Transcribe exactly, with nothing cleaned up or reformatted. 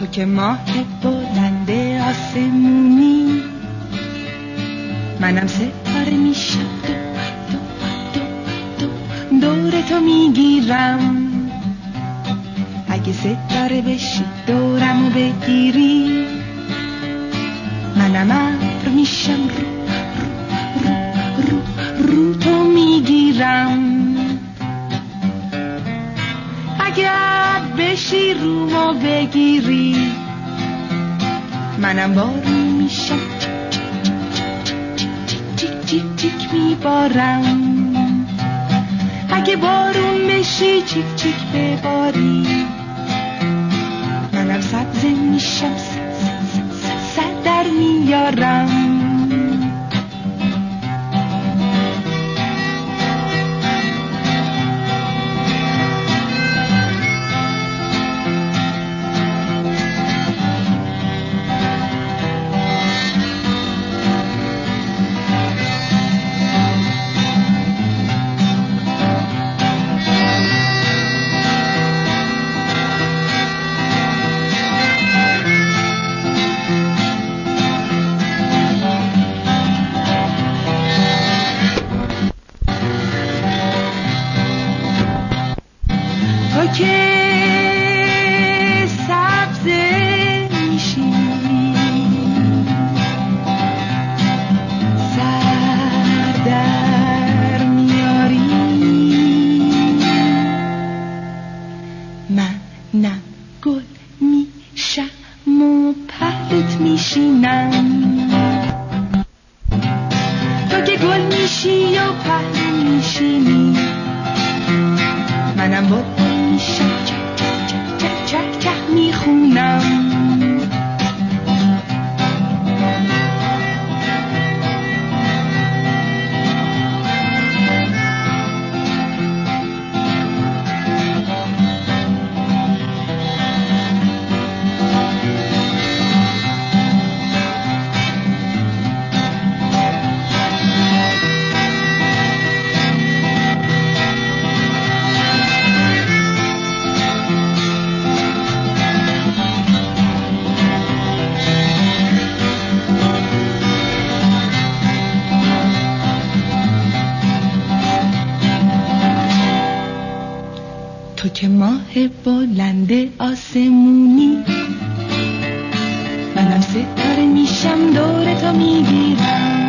تو که ماه بلند آسمونی، منم ستاره میشم دو دو دو دو دور تو میگیرم. اگه ستاره بشی دورمو بگیری، منم ابر میشم رو رو رو رو, رو تو میگیرم. اگه ابر بشی رومو بگیری، منم بارون میشم چیک چیک چیک میبارم. اگه بارون بشی چیک چیک بباری، منم سبزه میشم صد در میارم. تو که سبزه میشی، سر در میاری، منم گل میشم و پهلوت میشینم. تو که گل میشی و پهلو میشینی، منم بلبل میشم چک چک چک چک چک چک میخونم. تو که ماه بلند آسمونی، منم ستاره میشم دور تو میگیرم.